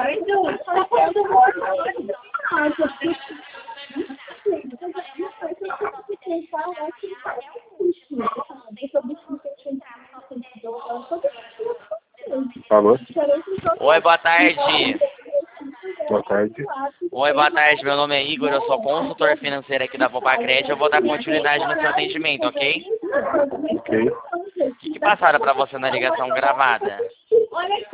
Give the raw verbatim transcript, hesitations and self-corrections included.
Alô? Oi, boa tarde. Boa tarde. Oi, boa tarde. Meu nome é Igor, eu sou consultor financeiro aqui da Popacred. Eu vou dar continuidade no seu atendimento, ok? Ok. O que, que passaram para você na ligação gravada?